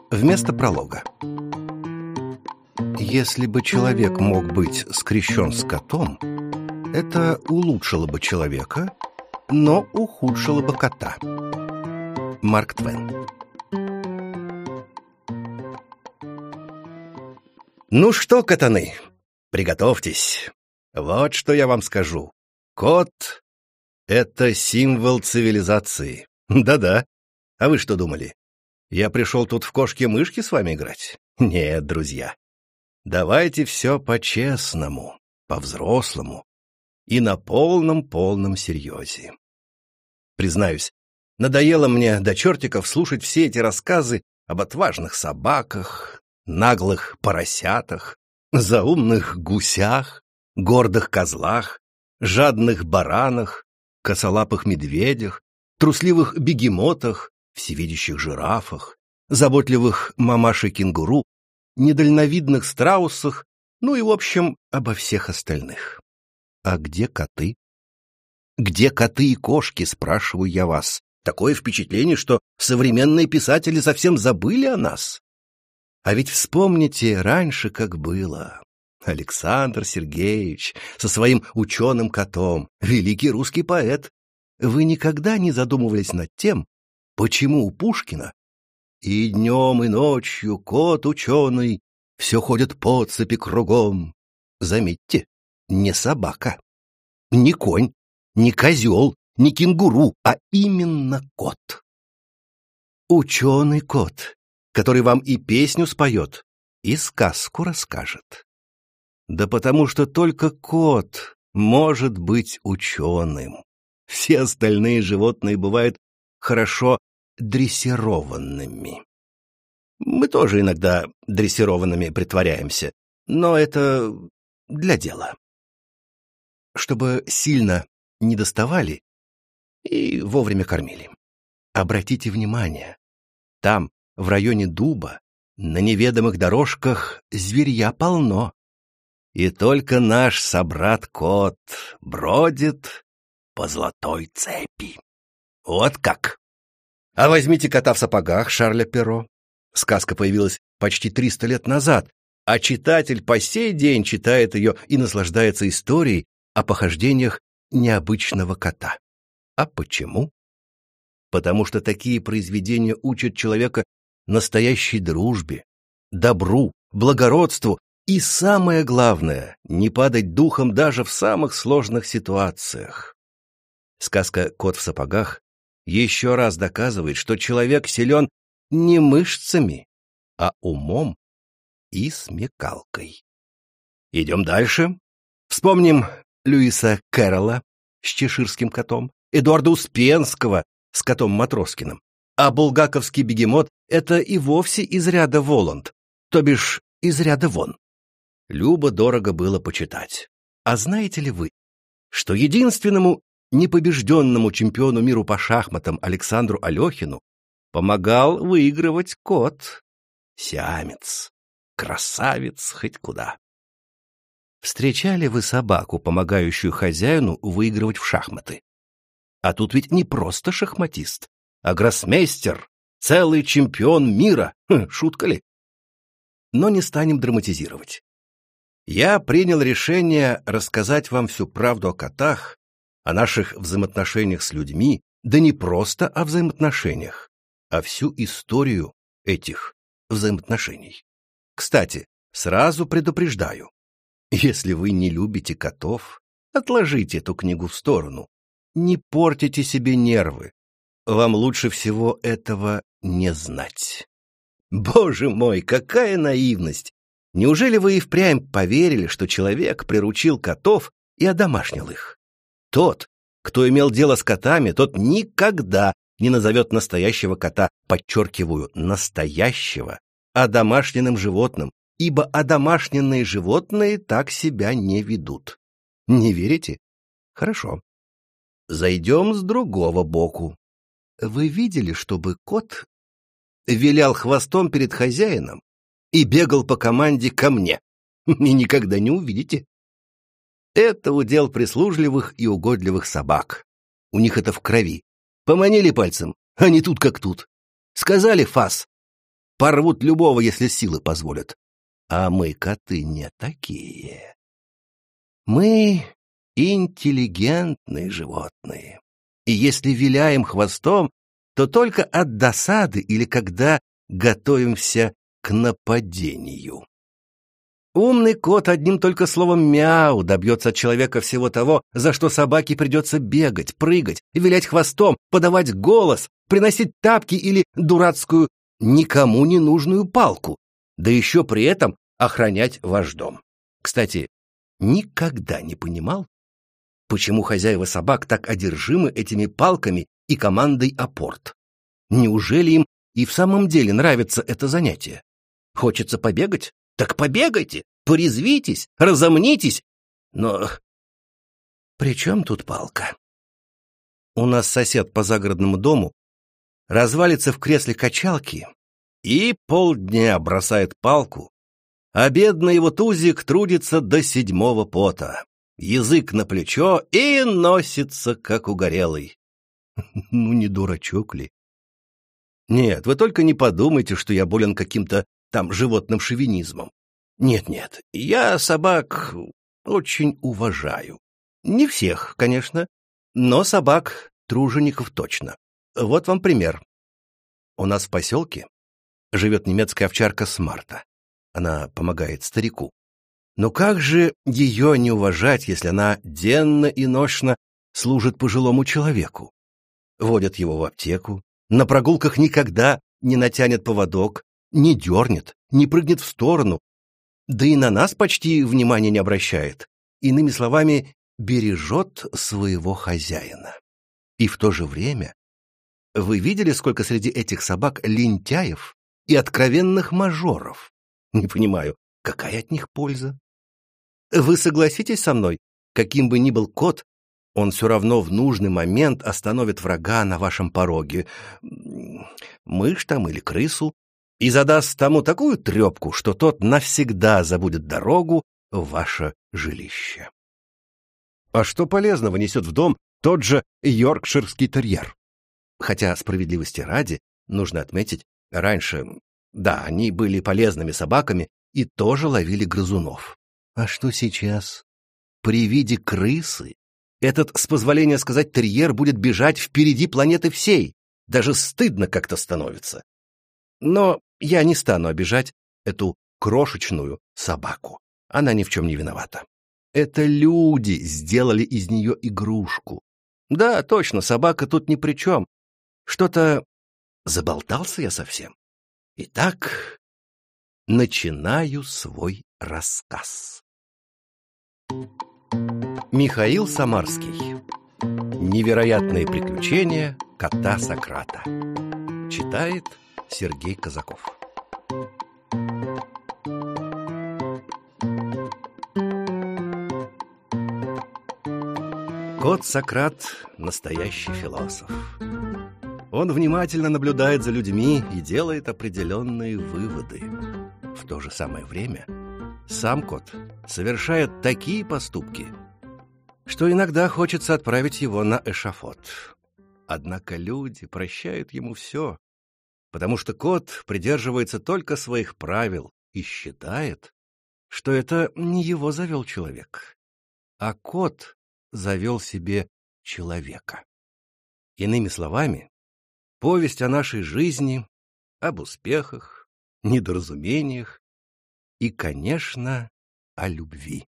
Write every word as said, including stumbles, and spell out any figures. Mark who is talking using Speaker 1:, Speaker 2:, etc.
Speaker 1: Вместо пролога. Если бы человек мог быть скрещен с котом, это улучшило бы человека, но ухудшило бы кота. Марк Твен. Ну что, котаны, приготовьтесь. Вот что я вам скажу. Кот — это символ цивилизации. Да-да. А вы что думали? Я пришел тут в кошки-мышки с вами играть? Нет, друзья. Давайте все по-честному, по-взрослому и на полном-полном серьезе. Признаюсь, надоело мне до чертиков слушать все эти рассказы об отважных собаках, наглых поросятах, заумных гусях, гордых козлах, жадных баранах, косолапых медведях, трусливых бегемотах, всевидящих жирафах, заботливых мамашей-кенгуру, недальновидных страусах, ну и, в общем, обо всех остальных. А где коты? Где коты и кошки, спрашиваю я вас? Такое впечатление, что современные писатели совсем забыли о нас. А ведь вспомните раньше, как было. Александр Сергеевич со своим ученым котом, великий русский поэт. Вы никогда не задумывались над тем, почему у Пушкина и днем, и ночью кот ученый все ходит по цепи кругом? Заметьте, не собака, не конь, не козел, не кенгуру, а именно кот. Ученый кот, который вам и песню споет, и сказку расскажет. Да потому что только кот может быть ученым. Все остальные животные бывают хорошо дрессированными. Мы тоже иногда дрессированными притворяемся, но это для дела. Чтобы сильно не доставали и вовремя кормили. Обратите внимание, там, в районе дуба, на неведомых дорожках зверья полно. И только наш собрат-кот бродит по золотой цепи. Вот как! А возьмите кота в сапогах Шарля Перро. Сказка появилась почти триста лет назад, а читатель по сей день читает ее и наслаждается историей о похождениях необычного кота. А почему? Потому что такие произведения учат человека настоящей дружбе, добру, благородству и, самое главное, не падать духом даже в самых сложных ситуациях. Сказка «Кот в сапогах» еще раз доказывает, что человек силен не мышцами, а умом и смекалкой. Идем дальше. Вспомним Льюиса Кэрролла с чеширским котом, Эдуарда Успенского с котом Матроскиным. А булгаковский бегемот — это и вовсе из ряда Воланд, то бишь из ряда вон. Любо-дорого было почитать. А знаете ли вы, что единственному непобежденному чемпиону миру по шахматам Александру Алехину помогал выигрывать кот? Сиамец. Красавец хоть куда. Встречали вы собаку, помогающую хозяину выигрывать в шахматы? А тут ведь не просто шахматист, а гроссмейстер, целый чемпион мира. Хм, шутка ли? Но не станем драматизировать. Я принял решение рассказать вам всю правду о котах, о наших взаимоотношениях с людьми, да не просто о взаимоотношениях, а всю историю этих взаимоотношений. Кстати, сразу предупреждаю, если вы не любите котов, отложите эту книгу в сторону, не портите себе нервы, вам лучше всего этого не знать. Боже мой, какая наивность! Неужели вы и впрямь поверили, что человек приручил котов и одомашнил их? Тот, кто имел дело с котами, тот никогда не назовет настоящего кота, подчеркиваю, настоящего, одомашненным животным, ибо одомашненные животные так себя не ведут. Не верите? Хорошо. Зайдем с другого боку. Вы видели, чтобы кот вилял хвостом перед хозяином и бегал по команде ко мне? И никогда не увидите. Это удел прислужливых и угодливых собак. У них это в крови. Поманили пальцем, а не тут как тут. Сказали фас. порвут любого, если силы позволят. А мы, коты, не такие. Мы интеллигентные животные. И если виляем хвостом, то только от досады или когда готовимся к нападению. Умный кот одним только словом «мяу» добьется от человека всего того, за что собаке придется бегать, прыгать, вилять хвостом, подавать голос, приносить тапки или дурацкую, никому не нужную палку, да еще при этом охранять ваш дом. Кстати, никогда не понимал, почему хозяева собак так одержимы этими палками и командой апорт. Неужели им и в самом деле нравится это занятие? Хочется побегать? Так побегайте, порезвитесь, разомнитесь. Но при чем тут палка? У нас сосед по загородному дому развалится в кресле качалки и полдня бросает палку, а бедный его тузик трудится до седьмого пота. Язык на плечо и носится, как угорелый. Ну, не дурачок ли? Нет, вы только не подумайте, что я болен каким-то там животным шовинизмом. Нет-нет, я собак очень уважаю. Не всех, конечно, но собак, тружеников точно. Вот вам пример. У нас в поселке живет немецкая овчарка Смарта. Она помогает старику. Но как же ее не уважать, если она денно и нощно служит пожилому человеку? Водят его в аптеку, на прогулках никогда не натянет поводок, не дернет, не прыгнет в сторону, да и на нас почти внимания не обращает. Иными словами, бережет своего хозяина. И в то же время вы видели, сколько среди этих собак лентяев и откровенных мажоров? Не понимаю, какая от них польза? Вы согласитесь со мной, каким бы ни был кот, он все равно в нужный момент остановит врага на вашем пороге, мышь там или крысу, и задаст тому такую трепку, что тот навсегда забудет дорогу в ваше жилище. А что полезного несет в дом тот же йоркширский терьер? Хотя, справедливости ради, нужно отметить, раньше, да, они были полезными собаками и тоже ловили грызунов. А что сейчас? При виде крысы этот, с позволения сказать, терьер будет бежать впереди планеты всей. Даже стыдно как-то становится. Но я не стану обижать эту крошечную собаку. Она ни в чем не виновата. Это люди сделали из нее игрушку. Да, точно, собака тут ни при чем. Что-то заболтался я совсем. Итак, начинаю свой рассказ. Михаил Самарский. Невероятные приключения кота Сократа. Читает Сергей Казаков. Кот Сократ — настоящий философ. Он внимательно наблюдает за людьми и делает определенные выводы. В то же самое время сам кот совершает такие поступки, что иногда хочется отправить его на эшафот. Однако люди прощают ему все, потому что кот придерживается только своих правил и считает, что это не его завел человек, а кот завел себе человека. Иными словами, повесть о нашей жизни, об успехах, недоразумениях и, конечно, о любви.